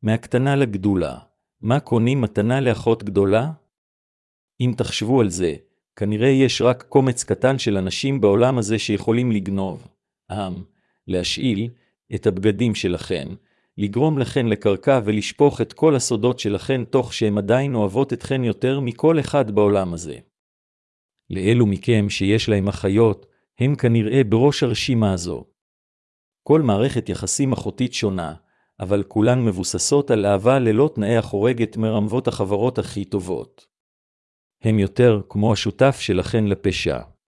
מהקטנה לגדולה. מה קונים מתנה לאחות גדולה? אם תחשבו על זה, כנראה יש רק קומץ קטן של אנשים בעולם הזה שיכולים לגנוב, להשאיל את הבגדים שלכן, לגרום לכן לקרקע ולשפוך את כל הסודות שלכן תוך שהן עדיין אוהבות אתכן יותר מכל אחד בעולם הזה. לאלו מכם שיש להם אחיות, הם כנראה בראש הרשימה הזו. כל מערכת יחסים אחותית שונה, אבל כולן מבוססות על אהבה ללא תנאי החורגת מרמבות החברות הכי טובות. הם יותר כמו השותף שלכן לפשע.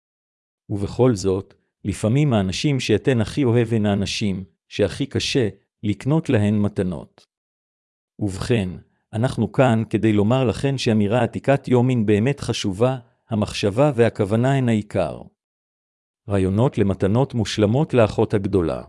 ובכל זאת, לפעמים האנשים שאתן הכי אוהב הן האנשים שהכי קשה לקנות להן מתנות. ובכן, אנחנו כאן כדי לומר לכן שאמירה עתיקת יומין באמת חשובה, המחשבה והכוונה הן העיקר. רעיונות למתנות מושלמות לאחות הגדולה.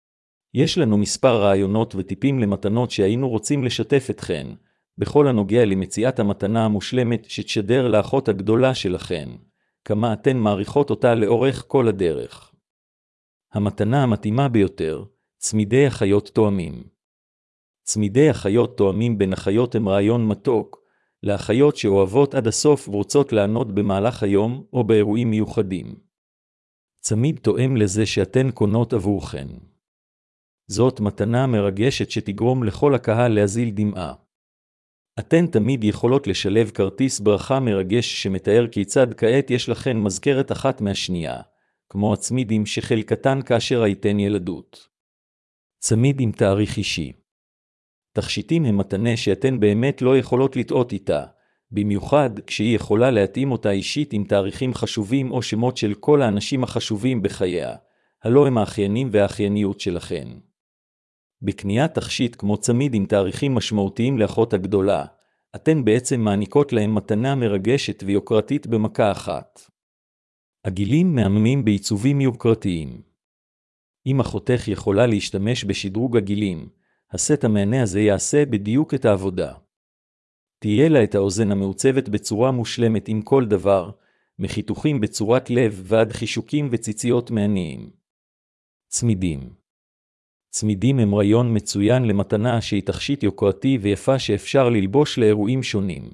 יש לנו מספר רעיונות וטיפים למתנות שהיינו רוצים לשתף אתכן, בכל הנוגע למציאת המתנה המושלמת שתשדר לאחות הגדולה שלכן, כמה אתן מעריכות אותה לאורך כל הדרך. המתנה המתאימה ביותר, צמידי אחיות תואמים. צמידי אחיות תואמים בין אחיות הם רעיון מתוק, לאחיות שאוהבות עד הסוף ורוצות לענות במהלך היום או באירועים מיוחדים. צמיד תואם לזה שאתן קונות עבורכן. זאת מתנה מרגשת שתגרום לכל הקהל להזיל דמעה. אתן תמיד יכולות לשלב כרטיס ברכה מרגש שמתאר כיצד כעת יש לכן מזכרת אחת מהשנייה, כמו הצמידים שחלקתן כאשר הייתן ילדות. צמיד עם תאריך אישי. תכשיטים הם מתנה שאתן באמת לא יכולות לטעות איתה, במיוחד כשהיא יכולה להתאים אותה אישית עם תאריכים חשובים או שמות של כל האנשים החשובים בחייה, הלא הם האחיינים והאחייניות שלכן. בקניית תכשיט כמו צמיד עם תאריכים משמעותיים לאחות הגדולה, אתן בעצם מעניקות להם מתנה מרגשת ויוקרתית במכה אחת. עגילים מהממים בעיצובים יוקרתיים. אם אחותך יכולה להשתמש בשדרוג עגילים, הסט המענה הזה יעשה בדיוק את העבודה. תהיה לה את האוזן המעוצבת בצורה מושלמת עם כל דבר, מחיתוכים בצורת לב ועד חישוקים וציציות מעניים. צמידים. צמידים הם רעיון מצוין למתנה שהיא תכשיט יוקרתי ויפה שאפשר ללבוש לאירועים שונים.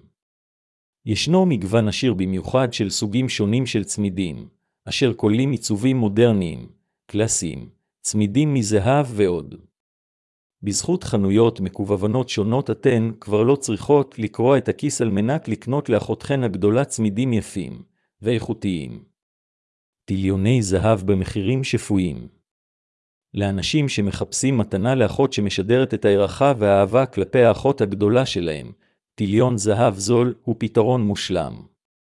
ישנו מגוון עשיר במיוחד של סוגים שונים של צמידים, אשר כוללים עיצובים מודרניים, קלאסיים, צמידים מזהב ועוד. בזכות חנויות מקוונים שונות אתן כבר לא צריכות לקרוע את הכיס על מנת לקנות לאחותכן הגדולה צמידים יפים ואיכותיים. טיליוני זהב במחירים שפויים. לאנשים שמחפשים מתנה לאחות שמשדרת את הערכה והאהבה כלפי האחות הגדולה שלהם, טיליון זהב זול הוא פתרון מושלם.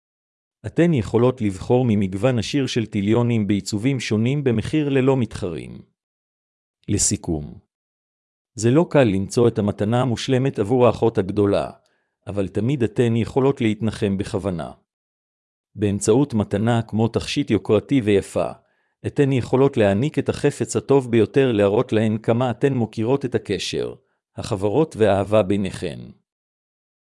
אתן יכולות לבחור ממגוון עשיר של טיליונים בעיצובים שונים במחיר ללא מתחרים. לסיכום, זה לא קל למצוא את המתנה המושלמת עבור האחות הגדולה, אבל תמיד אתן יכולות להתנחם בכוונה. באמצעות מתנה כמו תכשיט יוקרתי ויפה, אתן יכולות להעניק את החפץ הטוב ביותר להראות להן כמה אתן מוכירות את הקשר, החברות והאהבה ביניכן.